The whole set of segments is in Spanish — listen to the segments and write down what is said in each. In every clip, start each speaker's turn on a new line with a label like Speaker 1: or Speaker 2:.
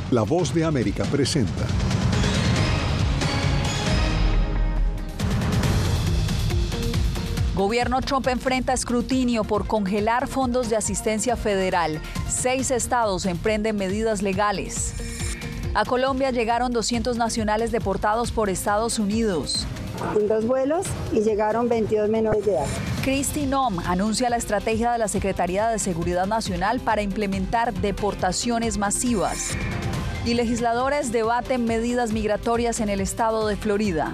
Speaker 1: La Voz de América presenta.
Speaker 2: Gobierno Trump enfrenta escrutinio por congelar fondos de asistencia federal. 6 estados emprenden medidas legales. A Colombia llegaron 200 nacionales deportados por Estados Unidos.
Speaker 3: En 2 vuelos y llegaron 22 menores de edad.
Speaker 2: Kristi Noem anuncia la estrategia de la Secretaría de Seguridad Nacional para implementar deportaciones masivas. Y legisladores debaten medidas migratorias en el estado de Florida.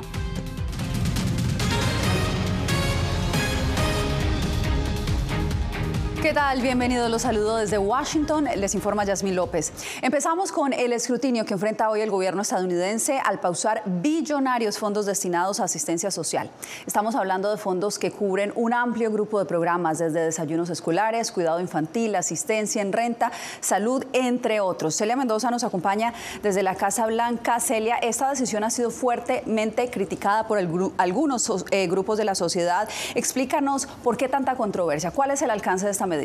Speaker 2: ¿Qué tal? Bienvenidos, los saludo desde Washington, les informa Yasmín López. Empezamos con el escrutinio que enfrenta hoy el gobierno estadounidense al pausar billonarios fondos destinados a asistencia social. Estamos hablando de fondos que cubren un amplio grupo de programas, desde desayunos escolares, cuidado infantil, asistencia en renta, salud, entre otros. Celia Mendoza nos acompaña desde la Casa Blanca. Celia, esta decisión ha sido fuertemente criticada por algunos grupos de la sociedad. Explícanos por qué tanta controversia, cuál es el alcance de esta medida.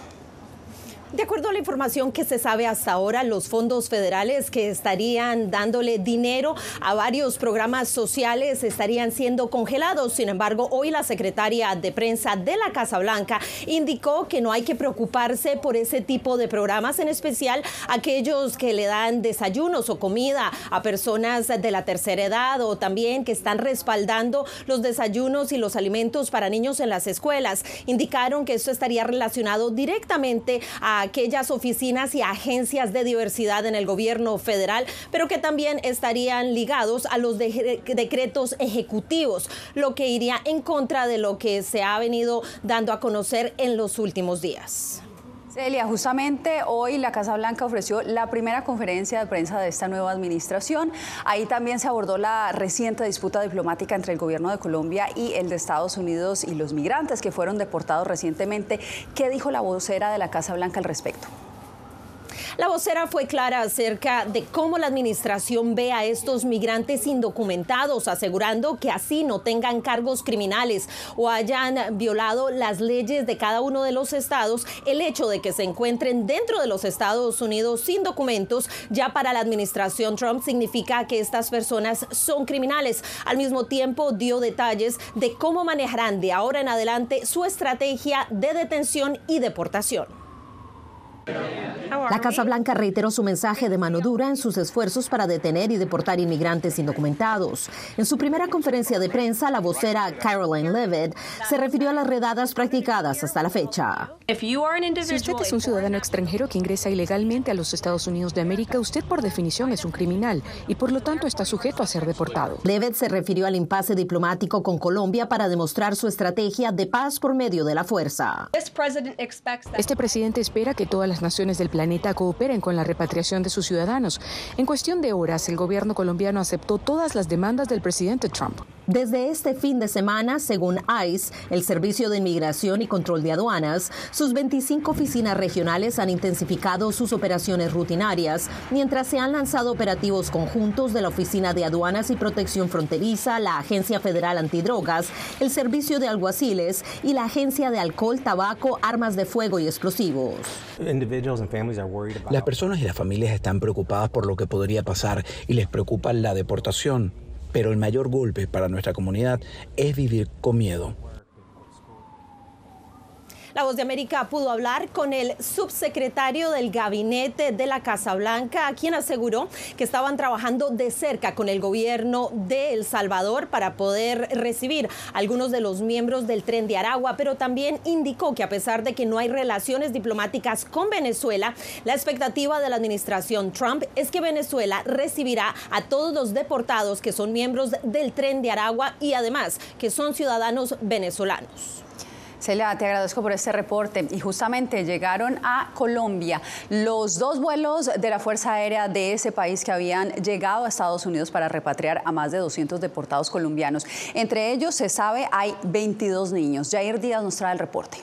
Speaker 4: De acuerdo a la información que se sabe hasta ahora, los fondos federales que estarían dándole dinero a varios programas sociales estarían siendo congelados. Sin embargo, hoy la secretaria de prensa de la Casa Blanca indicó que no hay que preocuparse por ese tipo de programas, en especial aquellos que le dan desayunos o comida a personas de la tercera edad, o también que están respaldando los desayunos y los alimentos para niños en las escuelas. Indicaron que esto estaría relacionado directamente a aquellas oficinas y agencias de diversidad en el gobierno federal, pero que también estarían ligados a los decretos ejecutivos, lo que iría en contra de lo que se ha venido dando a conocer en los últimos días.
Speaker 2: Celia, justamente hoy la Casa Blanca ofreció la primera conferencia de prensa de esta nueva administración. Ahí también se abordó la reciente disputa diplomática entre el gobierno de Colombia y el de Estados Unidos y los migrantes que fueron deportados recientemente. ¿Qué dijo la vocera de la Casa Blanca al respecto?
Speaker 4: La vocera fue clara acerca de cómo la administración ve a estos migrantes indocumentados, asegurando que así no tengan cargos criminales o hayan violado las leyes de cada uno de los estados. El hecho de que se encuentren dentro de los Estados Unidos sin documentos, ya para la administración Trump significa que estas personas son criminales. Al mismo tiempo dio detalles de cómo manejarán de ahora en adelante su estrategia de detención y deportación.
Speaker 5: La Casa Blanca reiteró su mensaje de mano dura en sus esfuerzos para detener y deportar inmigrantes indocumentados. En su primera conferencia de prensa, la vocera Karoline Leavitt se refirió a las redadas practicadas hasta la fecha.
Speaker 6: Si usted es un ciudadano extranjero que ingresa ilegalmente a los Estados Unidos de América, usted por definición es un criminal y por lo tanto está sujeto a ser deportado.
Speaker 5: Leavitt se refirió al impasse diplomático con Colombia para demostrar su estrategia de paz por medio de la fuerza.
Speaker 6: Este presidente espera que todas las naciones del planeta cooperen con la repatriación de sus ciudadanos. En cuestión de horas, el gobierno colombiano aceptó todas las demandas del presidente Trump.
Speaker 5: Desde este fin de semana, según ICE, el Servicio de Inmigración y Control de Aduanas, sus 25 oficinas regionales han intensificado sus operaciones rutinarias, mientras se han lanzado operativos conjuntos de la Oficina de Aduanas y Protección Fronteriza, la Agencia Federal Antidrogas, el Servicio de Alguaciles y la Agencia de Alcohol, Tabaco, Armas de Fuego y Explosivos.
Speaker 7: Las personas y las familias están preocupadas por lo que podría pasar y les preocupa la deportación, pero el mayor golpe para nuestra comunidad es vivir con miedo.
Speaker 4: La Voz de América pudo hablar con el subsecretario del gabinete de la Casa Blanca, quien aseguró que estaban trabajando de cerca con el gobierno de El Salvador para poder recibir a algunos de los miembros del Tren de Aragua, pero también indicó que a pesar de que no hay relaciones diplomáticas con Venezuela, la expectativa de la administración Trump es que Venezuela recibirá a todos los deportados que son miembros del Tren de Aragua y además que son ciudadanos venezolanos.
Speaker 2: Celia, te agradezco por este reporte. Y justamente llegaron a Colombia los 2 vuelos de la Fuerza Aérea de ese país que habían llegado a Estados Unidos para repatriar a más de 200 deportados colombianos. Entre ellos, se sabe, hay 22 niños. Jair Díaz nos trae el reporte.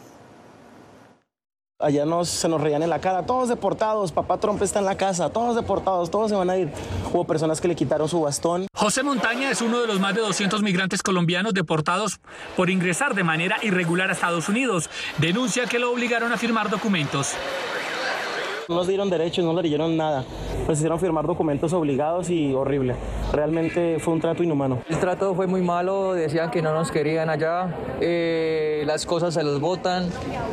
Speaker 8: Allá se nos reían en la cara, todos deportados, papá Trump está en la casa, todos deportados, todos se van a ir. Hubo personas que le quitaron su bastón.
Speaker 9: José Montaña es uno de los más de 200 migrantes colombianos deportados por ingresar de manera irregular a Estados Unidos. Denuncia que lo obligaron a firmar documentos.
Speaker 8: No nos dieron derechos, no le dieron nada. nos hicieron firmar documentos obligados y horrible. Realmente fue un trato inhumano.
Speaker 10: El trato fue muy malo, decían que no nos querían allá, las cosas se los botan,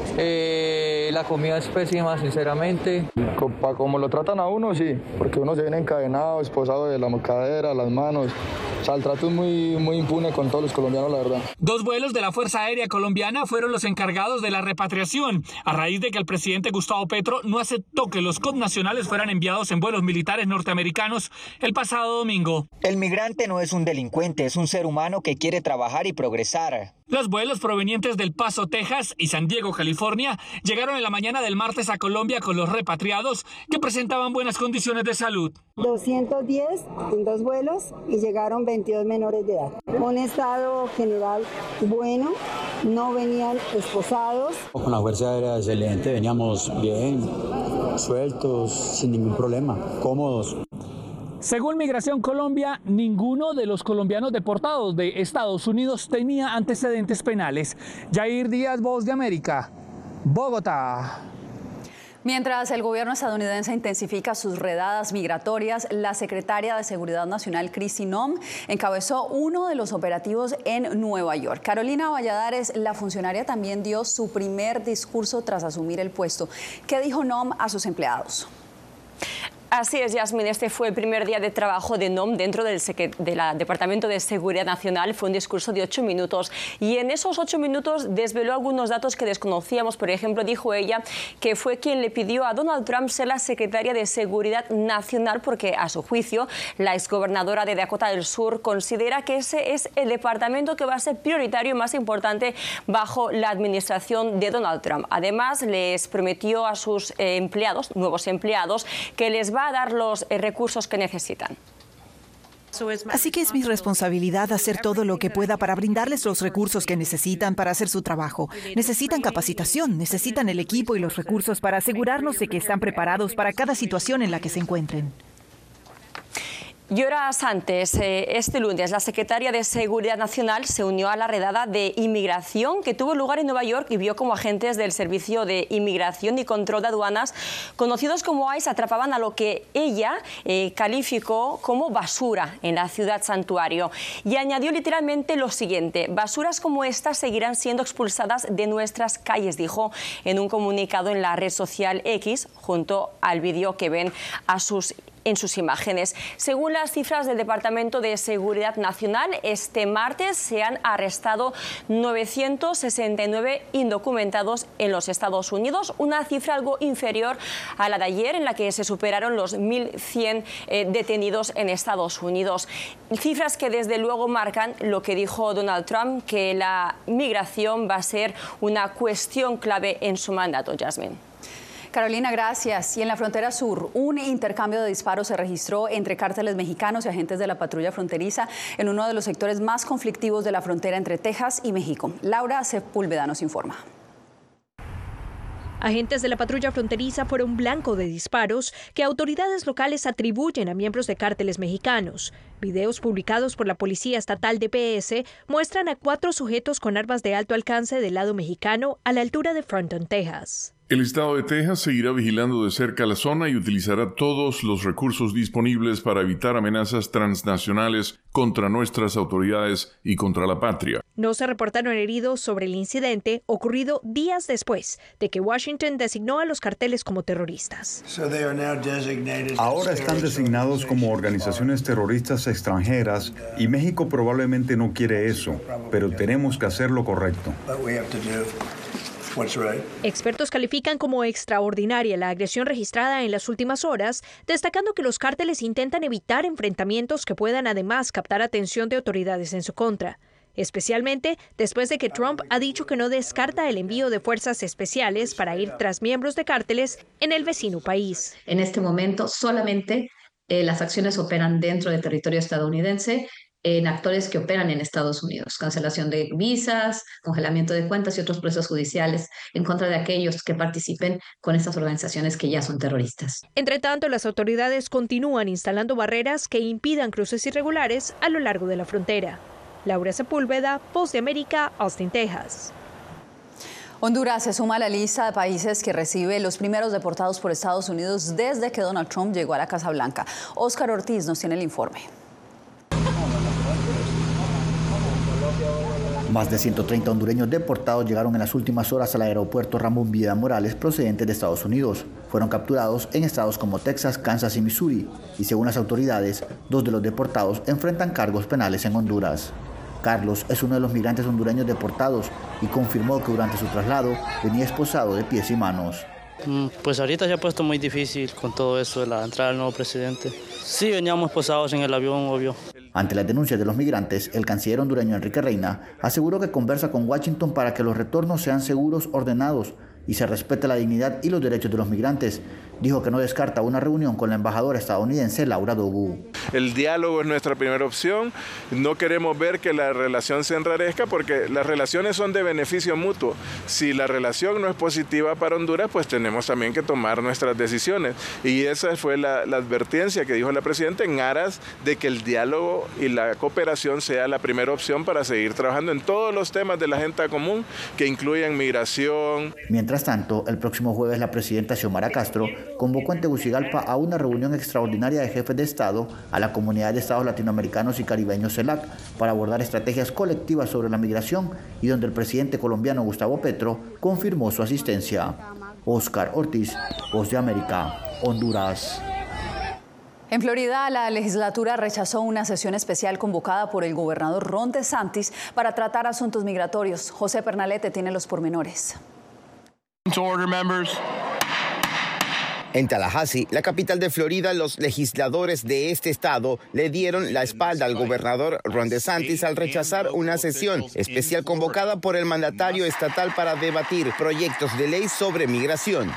Speaker 10: la comida es pésima, sinceramente.
Speaker 11: Como lo tratan a uno, sí, porque uno se viene encadenado, esposado de la cadera, las manos. O sea, el trato es muy impune con todos los colombianos, la verdad.
Speaker 9: 2 vuelos de la Fuerza Aérea Colombiana fueron los encargados de la repatriación, a raíz de que el presidente Gustavo Petro no aceptó que los connacionales fueran enviados en vuelos militares norteamericanos el pasado domingo.
Speaker 12: El migrante no es un delincuente, es un ser humano que quiere trabajar y progresar.
Speaker 9: Los vuelos provenientes del Paso, Texas y San Diego, California, llegaron en la mañana del martes a Colombia con los repatriados que presentaban buenas condiciones de salud.
Speaker 3: 210 en 2 vuelos y llegaron 22 menores de edad. Un estado general bueno, no venían esposados.
Speaker 13: Con la Fuerza Aérea excelente, veníamos bien, sueltos, sin ningún problema, cómodos.
Speaker 9: Según Migración Colombia, ninguno de los colombianos deportados de Estados Unidos tenía antecedentes penales. Yair Díaz, Voz de América, Bogotá.
Speaker 2: Mientras el gobierno estadounidense intensifica sus redadas migratorias, la secretaria de Seguridad Nacional, Kristi Noem, encabezó uno de los operativos en Nueva York. Carolina Valladares, la funcionaria, también dio su primer discurso tras asumir el puesto. ¿Qué dijo Noem a sus empleados?
Speaker 14: Así es, Yasmin, este fue el primer día de trabajo de Noem dentro del Departamento de Seguridad Nacional. Fue un discurso de 8 minutos y en esos 8 minutos desveló algunos datos que desconocíamos. Por ejemplo, dijo ella que fue quien le pidió a Donald Trump ser la secretaria de Seguridad Nacional porque, a su juicio, la exgobernadora de Dakota del Sur considera que ese es el departamento que va a ser prioritario y más importante bajo la administración de Donald Trump. Además, les prometió a sus empleados, nuevos empleados, que les va a dar los recursos que necesitan.
Speaker 15: Así que es mi responsabilidad hacer todo lo que pueda para brindarles los recursos que necesitan para hacer su trabajo. Necesitan capacitación, necesitan el equipo y los recursos para asegurarnos de que están preparados para cada situación en la que se encuentren.
Speaker 14: Y horas antes, este lunes, la secretaria de Seguridad Nacional se unió a la redada de inmigración que tuvo lugar en Nueva York y vio como agentes del Servicio de Inmigración y Control de Aduanas, conocidos como ICE, atrapaban a lo que ella calificó como basura en la ciudad santuario. Y añadió literalmente lo siguiente: basuras como estas seguirán siendo expulsadas de nuestras calles, dijo en un comunicado en la red social X, junto al vídeo que ven en sus imágenes. Según las cifras del Departamento de Seguridad Nacional, este martes se han arrestado 969 indocumentados en los Estados Unidos, una cifra algo inferior a la de ayer, en la que se superaron los 1.100 detenidos en Estados Unidos. Cifras que desde luego marcan lo que dijo Donald Trump, que la migración va a ser una cuestión clave en su mandato. Yasmin.
Speaker 2: Carolina, gracias. Y en la frontera sur, un intercambio de disparos se registró entre cárteles mexicanos y agentes de la patrulla fronteriza en uno de los sectores más conflictivos de la frontera entre Texas y México. Laura Sepúlveda nos informa.
Speaker 16: Agentes de la patrulla fronteriza fueron blanco de disparos que autoridades locales atribuyen a miembros de cárteles mexicanos. Videos publicados por la Policía Estatal de PS muestran a 4 sujetos con armas de alto alcance del lado mexicano a la altura de Fronton, Texas.
Speaker 17: El estado de Texas seguirá vigilando de cerca la zona y utilizará todos los recursos disponibles para evitar amenazas transnacionales contra nuestras autoridades y contra la patria.
Speaker 16: No se reportaron heridos sobre el incidente ocurrido días después de que Washington designó a los carteles como terroristas.
Speaker 18: Ahora están designados como organizaciones terroristas extranjeras y México probablemente no quiere eso, pero tenemos que hacer lo correcto.
Speaker 16: Expertos califican como extraordinaria la agresión registrada en las últimas horas, destacando que los cárteles intentan evitar enfrentamientos que puedan además captar atención de autoridades en su contra, especialmente después de que Trump ha dicho que no descarta el envío de fuerzas especiales para ir tras miembros de cárteles en el vecino país.
Speaker 19: En este momento solamente las acciones operan dentro del territorio estadounidense en actores que operan en Estados Unidos, cancelación de visas, congelamiento de cuentas y otros procesos judiciales en contra de aquellos que participen con estas organizaciones que ya son terroristas.
Speaker 16: Entre tanto, las autoridades continúan instalando barreras que impidan cruces irregulares a lo largo de la frontera. Laura Sepúlveda, Voz de América, Austin, Texas.
Speaker 2: Honduras se suma a la lista de países que recibe los primeros deportados por Estados Unidos desde que Donald Trump llegó a la Casa Blanca. Óscar Ortiz nos tiene el informe.
Speaker 20: Más de 130 hondureños deportados llegaron en las últimas horas al aeropuerto Ramón Villa Morales procedentes de Estados Unidos. Fueron capturados en estados como Texas, Kansas y Missouri. Y según las autoridades, 2 de los deportados enfrentan cargos penales en Honduras. Carlos es uno de los migrantes hondureños deportados y confirmó que durante su traslado venía esposado de pies y manos.
Speaker 21: Pues ahorita se ha puesto muy difícil con todo eso de la entrada del nuevo presidente. Sí, veníamos esposados en el avión, obvio.
Speaker 20: Ante las denuncias de los migrantes, el canciller hondureño Enrique Reina aseguró que conversa con Washington para que los retornos sean seguros, ordenados y se respete la dignidad y los derechos de los migrantes. Dijo que no descarta una reunión con la embajadora estadounidense Laura Dogu.
Speaker 22: El diálogo es nuestra primera opción. No queremos ver que la relación se enrarezca porque las relaciones son de beneficio mutuo. Si la relación no es positiva para Honduras, pues tenemos también que tomar nuestras decisiones. Y esa fue la advertencia que dijo la presidenta en aras de que el diálogo y la cooperación sea la primera opción para seguir trabajando en todos los temas de la agenda común que incluyen migración.
Speaker 20: Mientras tanto, el próximo jueves la presidenta Xiomara Castro convocó en Tegucigalpa a una reunión extraordinaria de jefes de Estado a la Comunidad de Estados Latinoamericanos y Caribeños CELAC para abordar estrategias colectivas sobre la migración y donde el presidente colombiano Gustavo Petro confirmó su asistencia. Óscar Ortiz, Voz de América, Honduras.
Speaker 2: En Florida, la legislatura rechazó una sesión especial convocada por el gobernador Ron DeSantis para tratar asuntos migratorios. José Pernalete tiene los pormenores.
Speaker 23: En Tallahassee, la capital de Florida, los legisladores de este estado le dieron la espalda al gobernador Ron DeSantis al rechazar una sesión especial convocada por el mandatario estatal para debatir proyectos de ley sobre migración.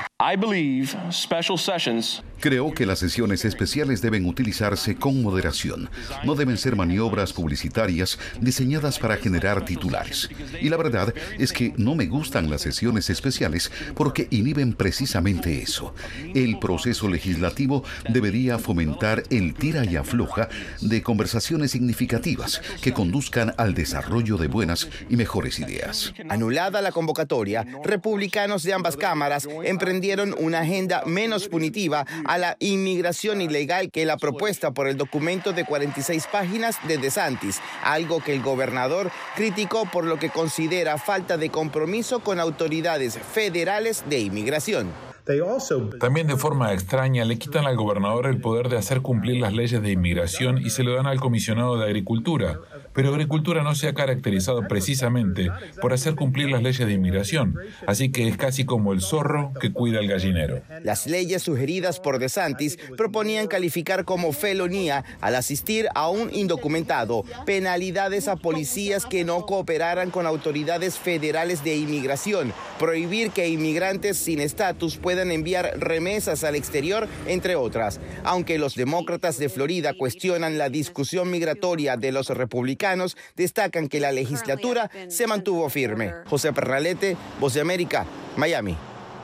Speaker 24: Creo que las sesiones especiales deben utilizarse con moderación. No deben ser maniobras publicitarias diseñadas para generar titulares. Y la verdad es que no me gustan las sesiones especiales porque inhiben precisamente eso. El proceso legislativo debería fomentar el tira y afloja de conversaciones significativas que conduzcan al desarrollo de buenas y mejores ideas.
Speaker 23: Anulada la convocatoria, republicanos de ambas cámaras emprendieron una agenda menos punitiva a la inmigración ilegal que la propuesta por el documento de 46 páginas de DeSantis, algo que el gobernador criticó por lo que considera falta de compromiso con autoridades federales de inmigración.
Speaker 25: También de forma extraña le quitan al gobernador el poder de hacer cumplir las leyes de inmigración y se lo dan al comisionado de Agricultura. Pero Agricultura no se ha caracterizado precisamente por hacer cumplir las leyes de inmigración, así que es casi como el zorro que cuida al gallinero.
Speaker 23: Las leyes sugeridas por DeSantis proponían calificar como felonía al asistir a un indocumentado, penalidades a policías que no cooperaran con autoridades federales de inmigración, prohibir que inmigrantes sin estatus puedan enviar remesas al exterior, entre otras. Aunque los demócratas de Florida cuestionan la discusión migratoria de los republicanos, destacan que la legislatura se mantuvo firme. José Pernalete, Voz de América, Miami.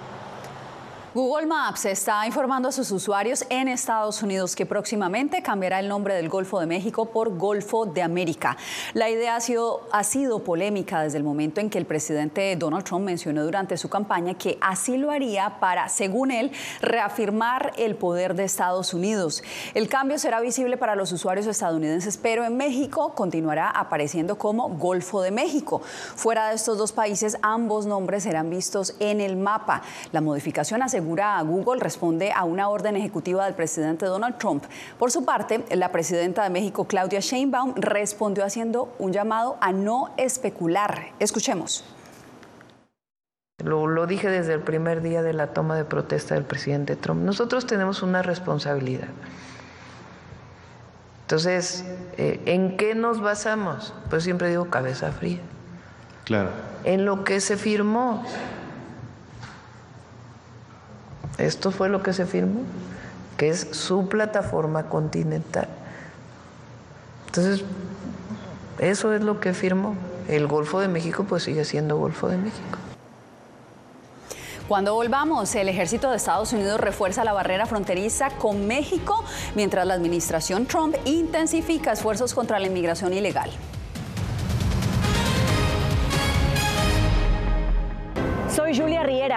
Speaker 2: Google Maps está informando a sus usuarios en Estados Unidos que próximamente cambiará el nombre del Golfo de México por Golfo de América. La idea ha sido polémica desde el momento en que el presidente Donald Trump mencionó durante su campaña que así lo haría para, según él, reafirmar el poder de Estados Unidos. El cambio será visible para los usuarios estadounidenses, pero en México continuará apareciendo como Golfo de México. Fuera de estos dos países, ambos nombres serán vistos en el mapa. La modificación asegura a Google responde a una orden ejecutiva del presidente Donald Trump. Por su parte, la presidenta de México, Claudia Sheinbaum, respondió haciendo un llamado a no especular. Escuchemos.
Speaker 26: Lo dije desde el primer día de la toma de protesta del presidente Trump. Nosotros tenemos una responsabilidad. Entonces, ¿en qué nos basamos? Pues siempre digo cabeza fría.
Speaker 22: Claro.
Speaker 26: En lo que se firmó. Esto fue lo que se firmó, que es su plataforma continental. Entonces, eso es lo que firmó. El Golfo de México pues sigue siendo Golfo de México.
Speaker 2: Cuando volvamos, el ejército de Estados Unidos refuerza la barrera fronteriza con México, mientras la administración Trump intensifica esfuerzos contra la inmigración ilegal.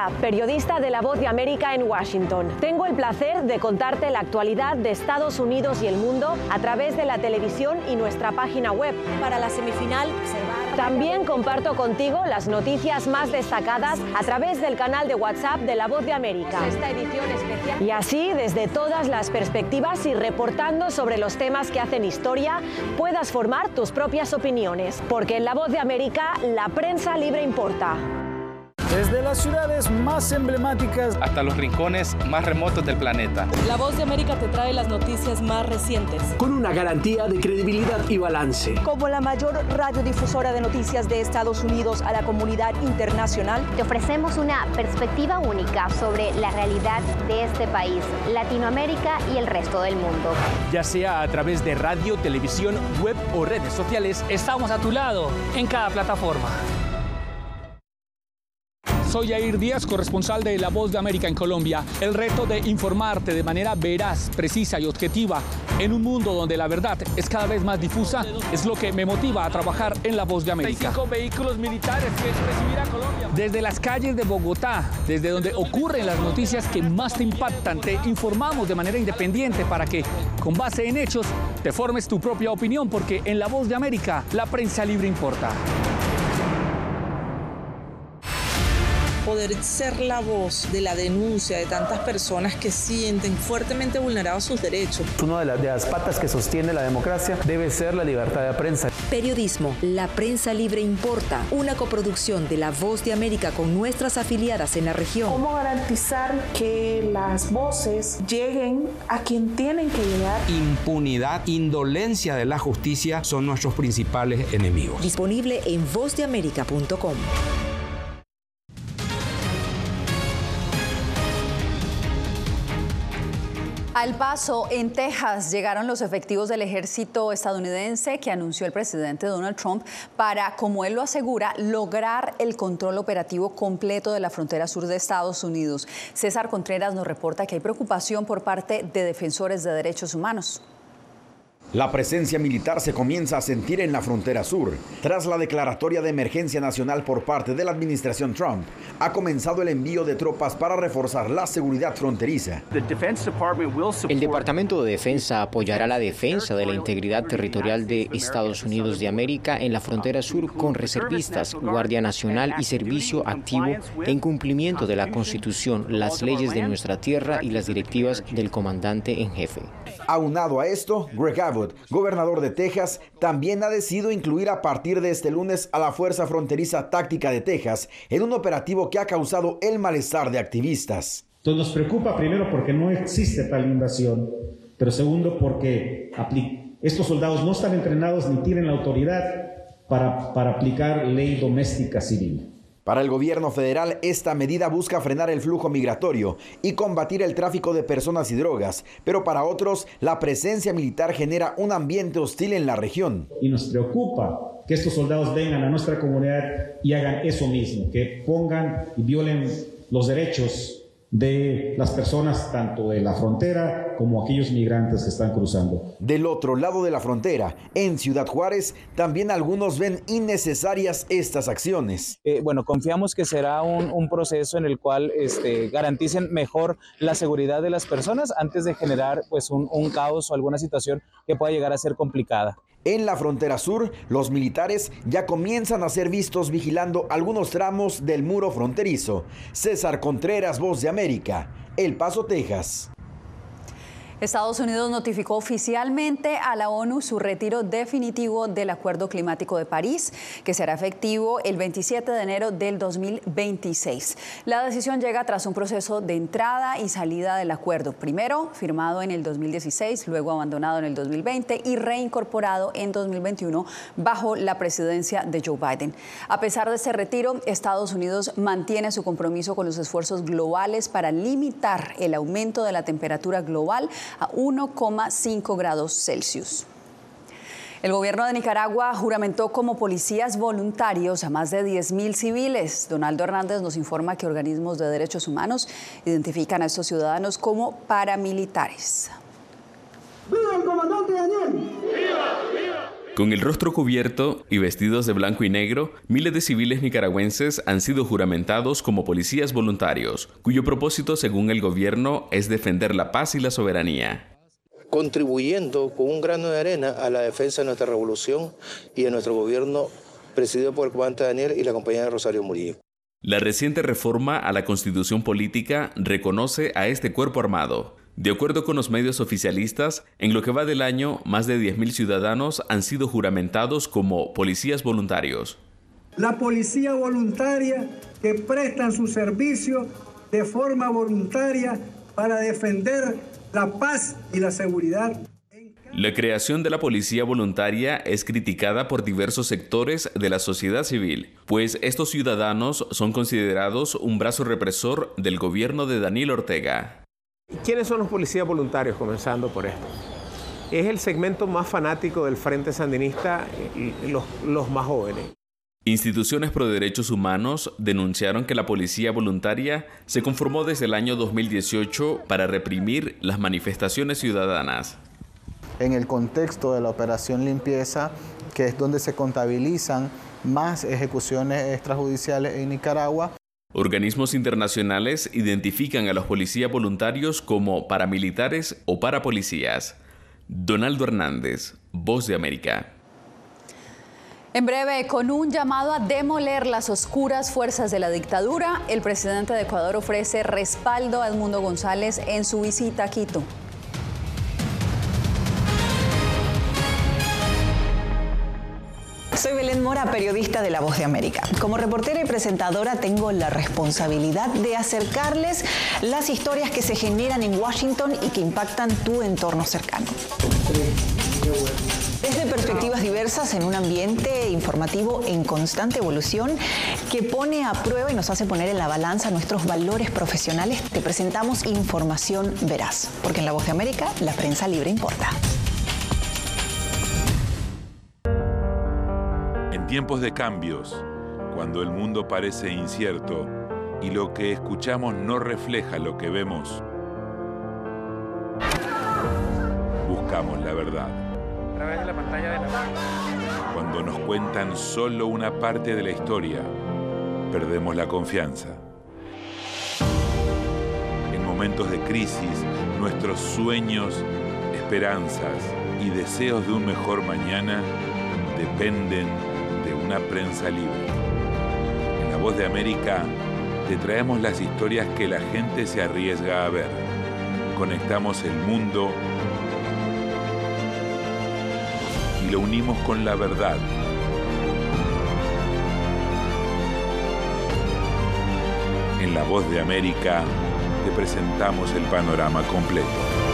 Speaker 1: García, periodista de La Voz de América en Washington. Tengo el placer de contarte la actualidad de Estados Unidos y el mundo a través de la televisión y nuestra página web.
Speaker 4: Para la semifinal,
Speaker 1: también comparto contigo las noticias más destacadas a través del canal de WhatsApp de La Voz de América.
Speaker 4: Esta edición especial.
Speaker 1: Y así, desde todas las perspectivas y reportando sobre los temas que hacen historia, puedas formar tus propias opiniones. Porque en La Voz de América, la prensa libre importa.
Speaker 5: Desde las ciudades más emblemáticas
Speaker 6: hasta los rincones más remotos del planeta.
Speaker 4: La Voz de América te trae las noticias más recientes.
Speaker 7: Con una garantía de credibilidad y balance.
Speaker 4: Como la mayor radiodifusora de noticias de Estados Unidos a la comunidad internacional,
Speaker 8: te ofrecemos una perspectiva única sobre la realidad de este país, Latinoamérica y el resto del mundo.
Speaker 7: Ya sea a través de radio, televisión, web o redes sociales,
Speaker 9: estamos a tu lado en cada plataforma. Soy Yair Díaz, corresponsal de La Voz de América en Colombia. El reto de informarte de manera veraz, precisa y objetiva en un mundo donde la verdad es cada vez más difusa es lo que me motiva a trabajar en La Voz de América.
Speaker 6: 5 vehículos militares que recibir a Colombia.
Speaker 9: Desde las calles de Bogotá, desde donde ocurren las noticias que más te impactan, te informamos de manera independiente para que, con base en hechos, te formes tu propia opinión, porque en La Voz de América, la prensa libre importa.
Speaker 4: Poder ser la voz de la denuncia de tantas personas que sienten fuertemente vulnerados sus derechos.
Speaker 7: Una de las patas que sostiene la democracia debe ser la libertad de prensa.
Speaker 4: Periodismo, la prensa libre importa, una coproducción de La Voz de América con nuestras afiliadas en la región.
Speaker 27: ¿Cómo garantizar que las voces lleguen a quien tienen que llegar?
Speaker 6: Impunidad, indolencia de la justicia son nuestros principales enemigos.
Speaker 4: Disponible en vozdeamerica.com.
Speaker 2: A El Paso, en Texas, llegaron los efectivos del ejército estadounidense que anunció el presidente Donald Trump para, como él lo asegura, lograr el control operativo completo de la frontera sur de Estados Unidos. César Contreras nos reporta que hay preocupación por parte de defensores de derechos humanos.
Speaker 28: La presencia militar se comienza a sentir en la frontera sur. Tras la declaratoria de emergencia nacional por parte de la administración Trump, ha comenzado el envío de tropas para reforzar la seguridad fronteriza.
Speaker 29: El Departamento de Defensa apoyará la defensa de la integridad territorial de Estados Unidos de América en la frontera sur con reservistas, Guardia Nacional y servicio activo en cumplimiento de la Constitución, las leyes de nuestra tierra y las directivas del comandante en jefe.
Speaker 28: Aunado a esto, Greg Abbott, gobernador de Texas, también ha decidido incluir a partir de este lunes a la Fuerza Fronteriza Táctica de Texas en un operativo que ha causado el malestar de activistas.
Speaker 30: Entonces nos preocupa primero porque no existe tal invasión, pero segundo porque estos soldados no están entrenados ni tienen la autoridad para aplicar ley doméstica civil.
Speaker 28: Para el gobierno federal, esta medida busca frenar el flujo migratorio y combatir el tráfico de personas y drogas, pero para otros, la presencia militar genera un ambiente hostil en la región.
Speaker 30: Y nos preocupa que estos soldados vengan a nuestra comunidad y hagan eso mismo, que pongan y violen los derechos de las personas, tanto de la frontera como aquellos migrantes que están cruzando.
Speaker 28: Del otro lado de la frontera, en Ciudad Juárez, también algunos ven innecesarias estas acciones.
Speaker 31: Confiamos que será un proceso en el cual garanticen mejor la seguridad de las personas antes de generar un caos o alguna situación que pueda llegar a ser complicada.
Speaker 28: En la frontera sur, los militares ya comienzan a ser vistos vigilando algunos tramos del muro fronterizo. César Contreras, Voz de América, El Paso, Texas.
Speaker 2: Estados Unidos notificó oficialmente a la ONU su retiro definitivo del Acuerdo Climático de París, que será efectivo el 27 de enero del 2026. La decisión llega tras un proceso de entrada y salida del acuerdo, primero firmado en el 2016, luego abandonado en el 2020 y reincorporado en 2021 bajo la presidencia de Joe Biden. A pesar de este retiro, Estados Unidos mantiene su compromiso con los esfuerzos globales para limitar el aumento de la temperatura global a 1,5 grados Celsius. El gobierno de Nicaragua juramentó como policías voluntarios a más de 10.000 civiles. Donaldo Hernández nos informa que organismos de derechos humanos identifican a estos ciudadanos como paramilitares.
Speaker 32: ¡Viva el comandante Daniel! ¡Viva! ¡Viva!
Speaker 3: Con el rostro cubierto y vestidos de blanco y negro, miles de civiles nicaragüenses han sido juramentados como policías voluntarios, cuyo propósito, según el gobierno, es defender la paz y la soberanía.
Speaker 10: Contribuyendo con un grano de arena a la defensa de nuestra revolución y de nuestro gobierno presidido por el comandante Daniel y la compañía de Rosario Murillo.
Speaker 3: La reciente reforma a la Constitución Política reconoce a este cuerpo armado. De acuerdo con los medios oficialistas, en lo que va del año, más de 10.000 ciudadanos han sido juramentados como policías voluntarios.
Speaker 11: La policía voluntaria que prestan su servicio de forma voluntaria para defender la paz y la seguridad.
Speaker 3: La creación de la policía voluntaria es criticada por diversos sectores de la sociedad civil, pues estos ciudadanos son considerados un brazo represor del gobierno de Daniel Ortega.
Speaker 12: ¿Quiénes son los policías voluntarios? Comenzando por esto. Es el segmento más fanático del Frente Sandinista y los más jóvenes.
Speaker 3: Instituciones pro derechos humanos denunciaron que la policía voluntaria se conformó desde el año 2018 para reprimir las manifestaciones ciudadanas.
Speaker 13: En el contexto de la operación limpieza, que es donde se contabilizan más ejecuciones extrajudiciales en Nicaragua.
Speaker 3: Organismos internacionales identifican a los policías voluntarios como paramilitares o parapolicías. Donaldo Hernández, Voz de América.
Speaker 2: En breve, con un llamado a demoler las oscuras fuerzas de la dictadura, el presidente de Ecuador ofrece respaldo a Edmundo González en su visita a Quito.
Speaker 14: Soy Belén Mora, periodista de La Voz de América. Como reportera y presentadora tengo la responsabilidad de acercarles las historias que se generan en Washington y que impactan tu entorno cercano. Desde perspectivas diversas en un ambiente informativo en constante evolución que pone a prueba y nos hace poner en la balanza nuestros valores profesionales, te presentamos información veraz, porque en La Voz de América la prensa libre importa.
Speaker 25: En tiempos de cambios, cuando el mundo parece incierto y lo que escuchamos no refleja lo que vemos, buscamos la verdad.
Speaker 15: A través de la pantalla de la...
Speaker 25: Cuando nos cuentan solo una parte de la historia, perdemos la confianza. En momentos de crisis, nuestros sueños, esperanzas y deseos de un mejor mañana dependen de una prensa libre. En La Voz de América te traemos las historias que la gente se arriesga a ver. Conectamos el mundo y lo unimos con la verdad. En La Voz de América te presentamos el panorama completo.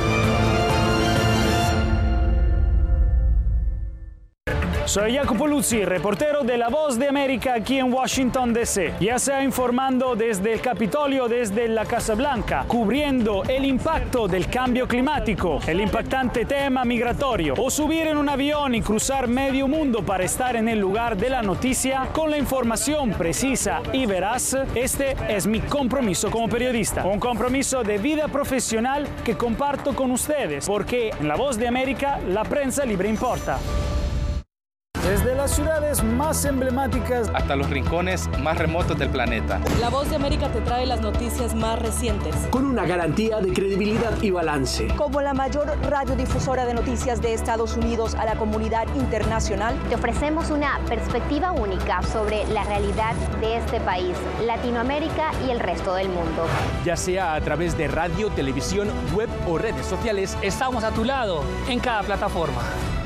Speaker 5: Soy Jacopo Luzzi, reportero de La Voz de América aquí en Washington, D.C. Ya sea informando desde el Capitolio, desde la Casa Blanca, cubriendo el impacto del cambio climático, el impactante tema migratorio, o subir en un avión y cruzar medio mundo para estar en el lugar de la noticia con la información precisa y veraz, este es mi compromiso como periodista. Un compromiso de vida profesional que comparto con ustedes, porque en La Voz de América la prensa libre importa. Desde las ciudades más emblemáticas
Speaker 15: hasta los rincones más remotos del planeta.
Speaker 16: La Voz de América te trae las noticias más recientes.
Speaker 17: Con una garantía de credibilidad y balance.
Speaker 16: Como la mayor radiodifusora de noticias de Estados Unidos a la comunidad internacional,
Speaker 8: te ofrecemos una perspectiva única sobre la realidad de este país, Latinoamérica y el resto del mundo.
Speaker 7: Ya sea a través de radio, televisión, web o redes sociales,
Speaker 15: estamos a tu lado en cada plataforma.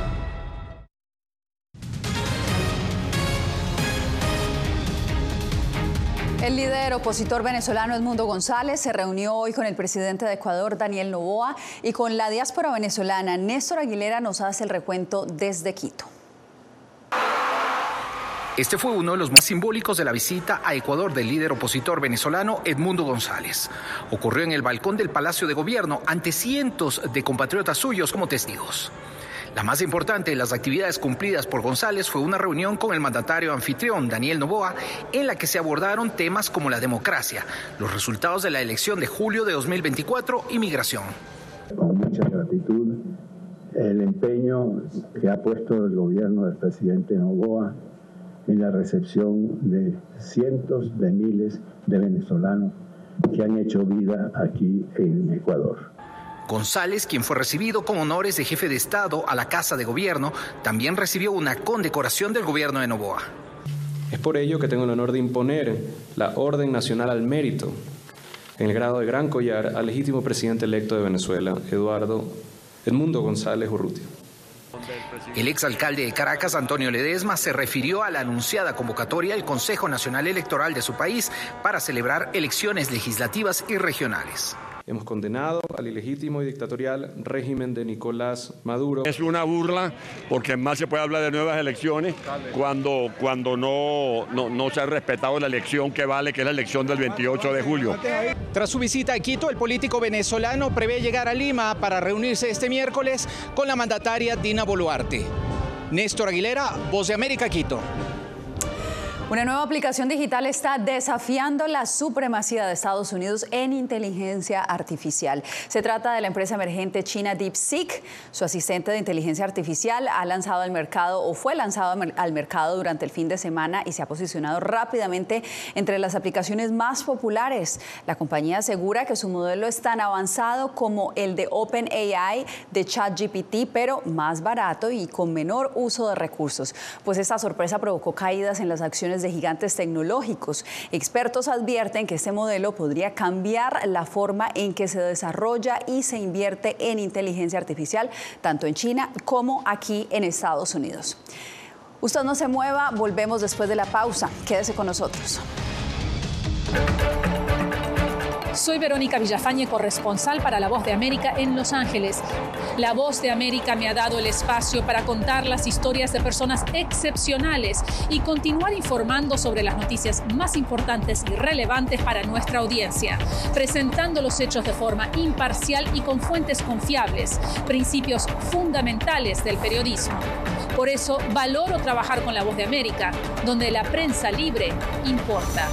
Speaker 2: El líder opositor venezolano Edmundo González se reunió hoy con el presidente de Ecuador, Daniel Noboa, y con la diáspora venezolana. Néstor Aguilera nos hace el recuento desde Quito.
Speaker 18: Este fue uno de los más simbólicos de la visita a Ecuador del líder opositor venezolano Edmundo González. Ocurrió en el balcón del Palacio de Gobierno ante cientos de compatriotas suyos como testigos. La más importante de las actividades cumplidas por González fue una reunión con el mandatario anfitrión, Daniel Noboa, en la que se abordaron temas como la democracia, los resultados de la elección de julio de 2024 y migración.
Speaker 19: Con mucha gratitud
Speaker 1: el empeño que ha puesto el gobierno del presidente Noboa en la recepción de cientos de miles de venezolanos que han hecho vida aquí en Ecuador.
Speaker 18: González, quien fue recibido con honores de jefe de Estado a la Casa de Gobierno, también recibió una condecoración del gobierno de Noboa.
Speaker 6: Es por ello que tengo el honor de imponer la Orden Nacional al Mérito, en el grado de Gran Collar, al legítimo presidente electo de Venezuela, Edmundo González Urrutia.
Speaker 18: El exalcalde de Caracas, Antonio Ledesma, se refirió a la anunciada convocatoria del Consejo Nacional Electoral de su país para celebrar elecciones legislativas y regionales.
Speaker 6: Hemos condenado al ilegítimo y dictatorial régimen de Nicolás Maduro.
Speaker 9: Es una burla porque más se puede hablar de nuevas elecciones cuando no se ha respetado la elección que vale, que es la elección del 28 de julio.
Speaker 18: Tras su visita a Quito, el político venezolano prevé llegar a Lima para reunirse este miércoles con la mandataria Dina Boluarte. Néstor Aguilera, Voz de América, Quito.
Speaker 2: Una nueva aplicación digital está desafiando la supremacía de Estados Unidos en inteligencia artificial. Se trata de la empresa emergente china DeepSeek. Su asistente de inteligencia artificial fue lanzado al mercado durante el fin de semana y se ha posicionado rápidamente entre las aplicaciones más populares. La compañía asegura que su modelo es tan avanzado como el de OpenAI de ChatGPT, pero más barato y con menor uso de recursos. Pues esta sorpresa provocó caídas en las acciones de gigantes tecnológicos. Expertos advierten que este modelo podría cambiar la forma en que se desarrolla y se invierte en inteligencia artificial, tanto en China como aquí en Estados Unidos. Usted no se mueva, volvemos después de la pausa. Quédese con nosotros.
Speaker 19: Soy Verónica Villafañe, corresponsal para La Voz de América en Los Ángeles. La Voz de América me ha dado el espacio para contar las historias de personas excepcionales y continuar informando sobre las noticias más importantes y relevantes para nuestra audiencia, presentando los hechos de forma imparcial y con fuentes confiables, principios fundamentales del periodismo. Por eso valoro trabajar con La Voz de América, donde la prensa libre importa.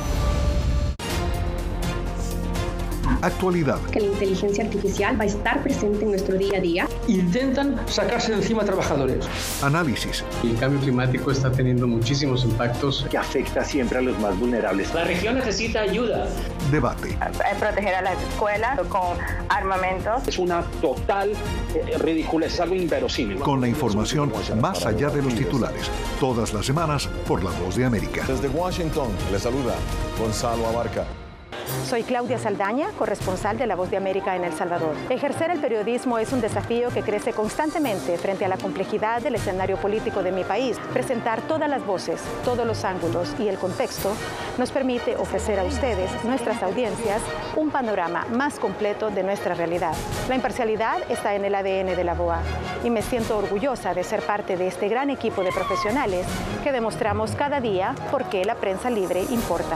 Speaker 20: Actualidad.
Speaker 21: Que la inteligencia artificial va a estar presente en nuestro día a día.
Speaker 22: Intentan sacarse de encima a trabajadores.
Speaker 20: Análisis.
Speaker 22: El cambio climático está teniendo muchísimos impactos
Speaker 20: que afecta siempre a los más vulnerables.
Speaker 22: La región necesita ayuda.
Speaker 20: Debate.
Speaker 23: Proteger a las escuelas con armamentos.
Speaker 22: Es una total ridiculez, es algo inverosímil.
Speaker 20: Con la información más allá de los titulares. Todas las semanas por La Voz de América.
Speaker 24: Desde Washington, le saluda Gonzalo Abarca.
Speaker 21: Soy Claudia Saldaña, corresponsal de La Voz de América en El Salvador. Ejercer el periodismo es un desafío que crece constantemente frente a la complejidad del escenario político de mi país. Presentar todas las voces, todos los ángulos y el contexto nos permite ofrecer a ustedes, nuestras audiencias, un panorama más completo de nuestra realidad. La imparcialidad está en el ADN de la VOA y me siento orgullosa de ser parte de este gran equipo de profesionales que demostramos cada día por qué la prensa libre importa.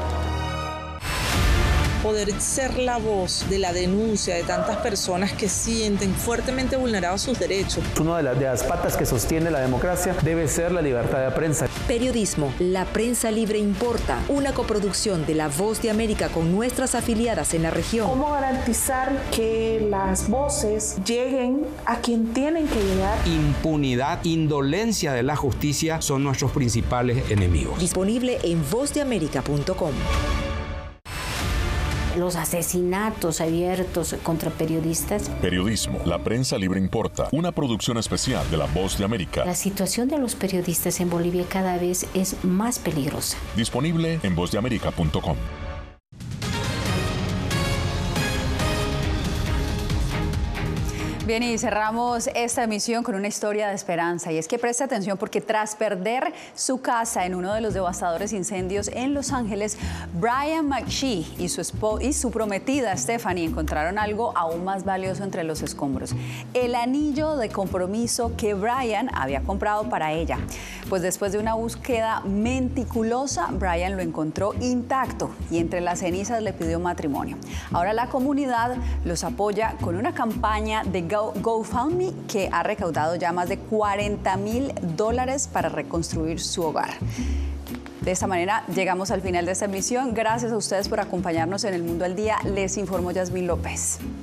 Speaker 24: Poder ser la voz de la denuncia de tantas personas que sienten fuertemente vulnerados sus derechos.
Speaker 26: Una de las patas que sostiene la democracia debe ser la libertad de prensa.
Speaker 4: Periodismo, la prensa libre importa. Una coproducción de La Voz de América con nuestras afiliadas en la región.
Speaker 27: ¿Cómo garantizar que las voces lleguen a quien tienen que llegar?
Speaker 32: Impunidad, indolencia de la justicia son nuestros principales enemigos.
Speaker 4: Disponible en vozdeamerica.com.
Speaker 33: Los asesinatos abiertos contra periodistas.
Speaker 34: Periodismo, la prensa libre importa. Una producción especial de La Voz de América.
Speaker 33: La situación de los periodistas en Bolivia cada vez es más peligrosa.
Speaker 34: Disponible en vozdeamerica.com.
Speaker 2: Bien, y cerramos esta emisión con una historia de esperanza. Y es que preste atención porque tras perder su casa en uno de los devastadores incendios en Los Ángeles, Brian McShee y su prometida Stephanie encontraron algo aún más valioso entre los escombros: el anillo de compromiso que Brian había comprado para ella. Pues después de una búsqueda meticulosa, Brian lo encontró intacto y entre las cenizas le pidió matrimonio. Ahora la comunidad los apoya con una campaña de GoFundMe que ha recaudado ya más de $40,000 para reconstruir su hogar. De esta manera llegamos al final de esta emisión. Gracias a ustedes por acompañarnos en El Mundo al Día. Les informó Yasmín López.